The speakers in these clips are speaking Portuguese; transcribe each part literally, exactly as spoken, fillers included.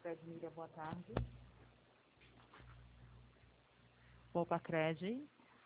Credmília, boa tarde. Poupa Cred.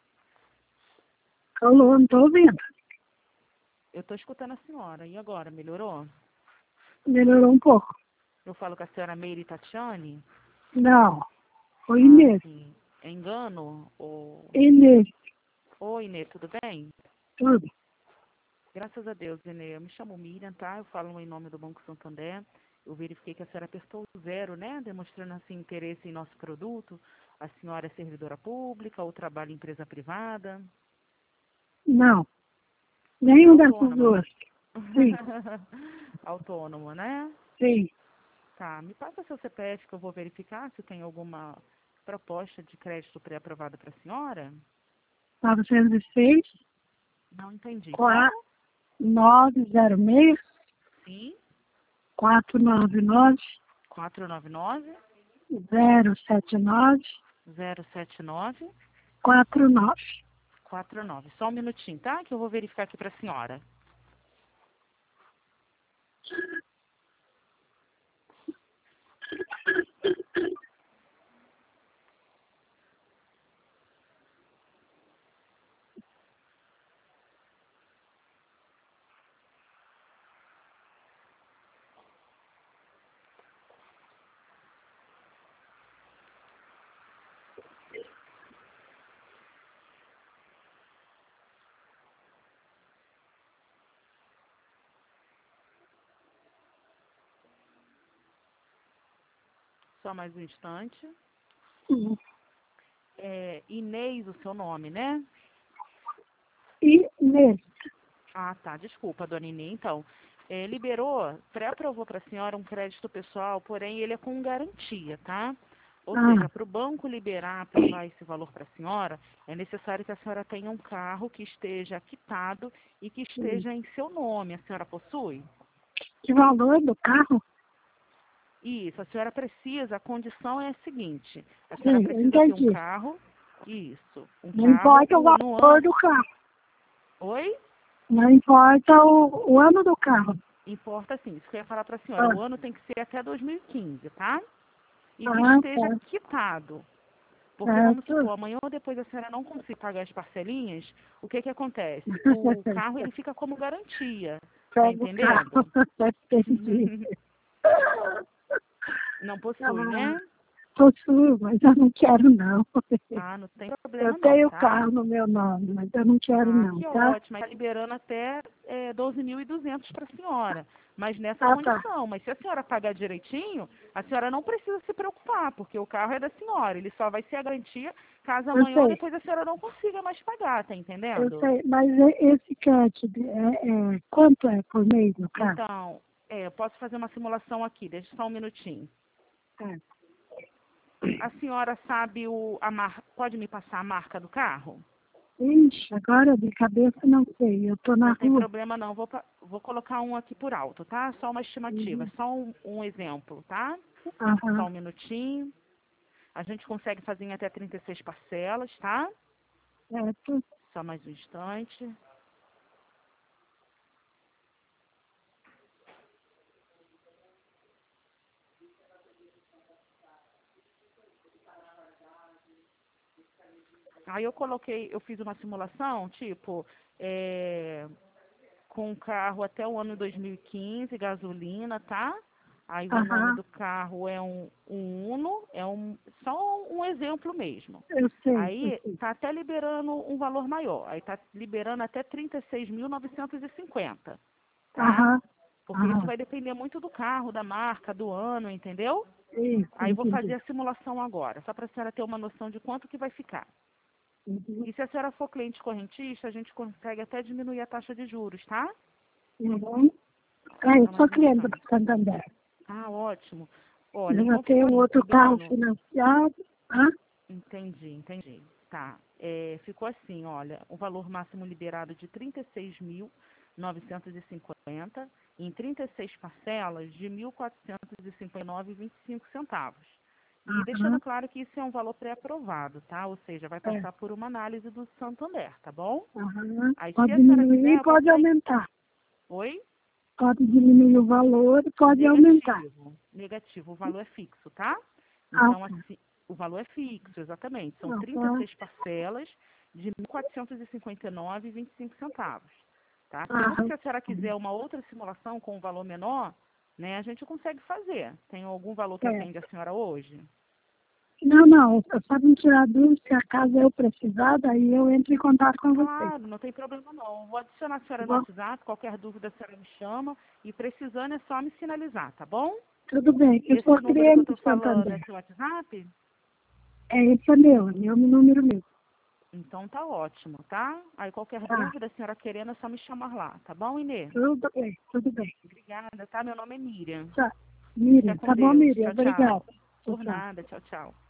Alô, não estou ouvindo. Eu estou escutando a senhora. E agora, melhorou? Melhorou um pouco. Eu falo com a senhora Meire Tatiane? Não, o Ah, Inês. sim. É engano? Ou... Inês, Oi, Inê, tudo bem? tudo. Graças a Deus, Inê. Eu me chamo Miriam, tá? Eu falo em nome do Banco Santander. Eu verifiquei que a senhora apertou o zero, né? Demonstrando, assim, interesse em nosso produto. A senhora é servidora pública ou trabalha em empresa privada? Não, Você é nenhum dessas autônoma, né? duas. Sim, Autônoma, né? sim. Tá, me passa seu C P F que eu vou verificar se tem alguma proposta de crédito pré-aprovada para a senhora. novecentos e seis, Não entendi. quatro, Como? nove zero seis, Sim, quatro nove nove, quatro nove nove, zero sete nove, zero sete nove, quatro nove. quatro nove. Só um minutinho, tá? Que eu vou verificar aqui para a senhora. Só mais um instante. Hum. É Inês, o seu nome, né? Inês, Ah, tá. Desculpa, dona Inê. Então, é, liberou, pré-aprovou para a senhora um crédito pessoal, porém ele é com garantia, tá? Ou ah, seja, para o banco liberar, aprovar esse valor para a senhora, é necessário que a senhora tenha um carro que esteja quitado e que hum. esteja em seu nome. A senhora possui? Que valor do carro? Isso, a senhora precisa, a condição é a seguinte, a senhora Sim, precisa ter um entendi. carro, isso, um Não carro importa o o- no valor ano... do carro. Oi? Não importa o, o ano do carro. Importa sim, isso que eu ia falar para a senhora, Ah, o ano tem que ser até dois mil e quinze, tá? E que ah, esteja tá. quitado. Porque vamos Certo. supor, amanhã ou depois a senhora não conseguir pagar as parcelinhas, o que que acontece? O carro ele fica como garantia, tá Pega o carro. entendendo? Entendi. Não possui, Ah, né? possuo, mas eu não quero não. Ah, não tem Eu problema não, tenho tá? carro no meu nome, mas eu não quero Ah, não, que tá? ótimo. Está liberando até é, doze mil e duzentos para a senhora. Mas nessa Ah, tá. condição. Mas se a senhora pagar direitinho, a senhora não precisa se preocupar, porque o carro é da senhora. Ele só vai ser a garantia caso Eu amanhã ou sei, depois a senhora não consiga mais pagar, tá eu entendendo? sei. Mas e- esse crédito, é, é, quanto é por mês no carro? Então, é, eu posso fazer uma simulação aqui, deixa só um minutinho. É. A senhora sabe o, a mar... pode me passar a marca do carro? Ixi, agora de cabeça não sei. Eu tô na Não tem rua. problema não, vou, pa- vou colocar um aqui por alto, tá? Só uma estimativa, Uhum. só um, um exemplo, tá? Só Aham, um minutinho. A gente consegue fazer em até trinta e seis parcelas, tá? certo. Só mais um instante. Aí eu coloquei, eu fiz uma simulação, tipo, é, com o carro até o ano dois mil e quinze, gasolina, tá? Aí o nome Aham, do carro é um, um Uno, é um, só um exemplo mesmo. eu sei, eu Aí sei. tá até liberando um valor maior. Aí tá liberando até trinta e seis mil novecentos e cinquenta, tá? Aham, Porque isso aham. vai depender muito do carro, da marca, do ano, entendeu? Isso, Aí vou fazer entendi. a simulação agora, só para a senhora ter uma noção de quanto que vai ficar. Uhum. E se a senhora for cliente correntista, a gente consegue até diminuir a taxa de juros, tá? Uhum. Ah, eu Só sou mais um cliente do instante. Santander. Ah, ótimo. Olha, Eu já então ficou tenho assim, outro carro liberando. financiado. Ah, Entendi, entendi. Tá. É, ficou assim, olha, o valor máximo liberado de trinta e seis mil novecentos e cinquenta em trinta e seis parcelas de mil quatrocentos e cinquenta e nove vírgula vinte e cinco centavos. E deixando aham, claro que isso é um valor pré-aprovado, tá? Ou seja, vai é, passar por uma análise do Santander, tá bom? aham. Aí, se Pode a senhora diminuir quiser, e eu posso pode estar... aumentar. Oi? Pode diminuir o valor e pode Negativo. aumentar. Negativo, o valor é fixo, tá? Ah, Então, tá. assim, o valor é fixo, exatamente. São Ah, trinta e seis parcelas de mil quatrocentos e cinquenta e nove reais e vinte e cinco centavos, tá? Ah, Mesmo que a senhora quiser uma outra simulação com um valor menor, né, a gente consegue fazer. Tem algum valor que é. atende a senhora hoje? Não, não, é só me tirar dúvida, se acaso eu precisar, daí eu entro em contato com você. Claro, não tem problema não. Vou adicionar a senhora Tá no bom? WhatsApp, qualquer dúvida a senhora me chama e precisando é só me sinalizar, tá bom? Tudo bem, eu Esse sou número que eu cliente estou de falando é Santander. seu WhatsApp? É, esse é meu, é meu número meu. Então tá ótimo, tá? Aí qualquer Tá, dúvida, a senhora querendo, é só me chamar lá, tá bom, Inê? tudo bem, tudo bem. Obrigada, tá? Meu nome é Miriam. Tchau. Fica Miriam, com tá bom, Deus. Miriam, Tchau, obrigada. tchau. Tchau, Por tchau. nada. Tchau, tchau.